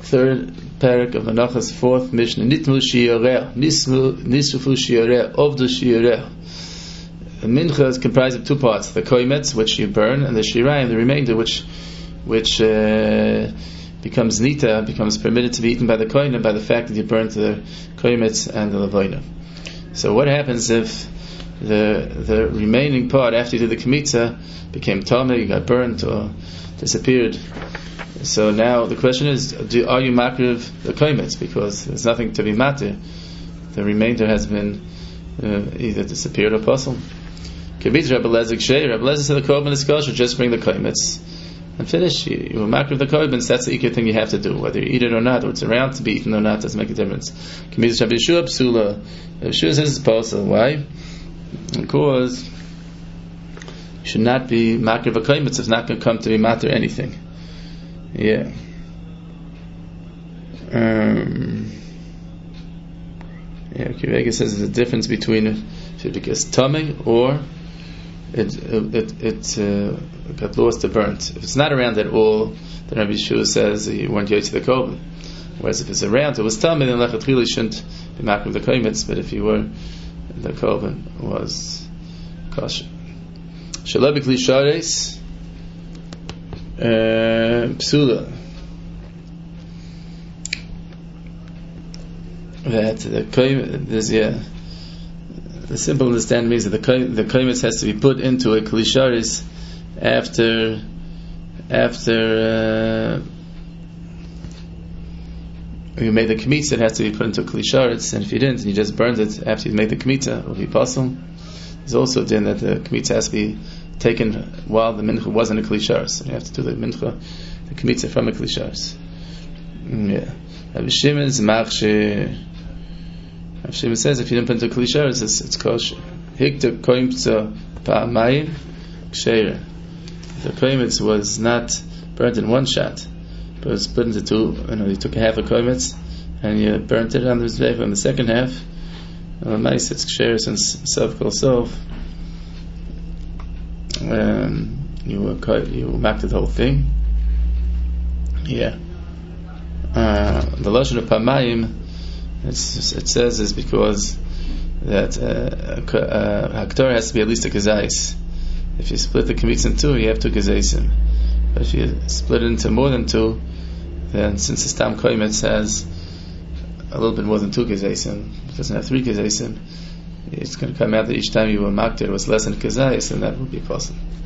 third parak of Menachos, fourth Mishnah. Nitmu shiyoreh, nisrufu shiyoreh, ovdu shiyoreh. The mincha is comprised of two parts: the koimetz, which you burn, and the shirayim, the remainder, which becomes nita, becomes permitted to be eaten by the kohen by the fact that you burnt the koimetz and the lavoina. So what happens if the remaining part after you did the kmitza became tameh, got burnt or disappeared? So now the question is, are you makriv the koimetz? Because there's nothing to be matir. The remainder has been either disappeared or puzzled. Kibitz Rabbi Lezer said the korban is kosher, just bring the koimetz and finish. You makriv the koimetz. That's the ikar thing you have to do, whether you eat it or not, or it's around to be eaten or not, doesn't make a difference. Kibitz Rabbi Yeshua psula. Yeshua says it's possible. Why? Because you should not be makriv a koimetz. It's not going to come to be matir anything. Yeah. Kivega says there's a difference between if it becomes tummy or it got lost or burnt. If it's not around at all, then Rabbi Yeshua says you weren't yet to the korban. Whereas if it's around, it was tummy, then lechatchila shouldn't be makriv the koimetz. But if you were, the korban was kosher. Shalom b'kli shares. Psula, that the simple understanding is that the koimetz has to be put into a klisharis after you made the kmitza. It has to be put into a klisharis, and if you didn't, and you just burned it after you made the kmitza, it will be possible. There's also a din that the kmitza has to be taken while the mincha wasn't a klisharis. So you have to do the mincha, the kmitza from a klisharis. Yeah. Rabbi Shimon says if you didn't put into klisharis, it's kosher. Hikta koimtza pa'amayim ksheira. The koimetz was not burnt in one shot, but it was split into two. You took a half a koimetz and you burnt it on the mizbeach on the second half. Nice, it's ksheira since self kol self. You mapped the whole thing. Yeah. The lashon of pamayim, it says, is because that haktor has to be at least a kazais. If you split the kmitz in two, you have two kazaisim. But if you split it into more than two, then since the stam koimetz has a little bit more than two kazaisim, it doesn't have three kazaisim, it's going to come out that each time you were makter it was less than kazais, and that would be possible.